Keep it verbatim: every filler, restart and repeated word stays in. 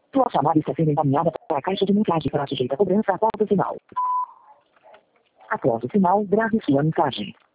Sua chamada está sendo encaminhada para a caixa de mensagem para sujeita a cobrança após o sinal. Após o sinal, grave sua mensagem.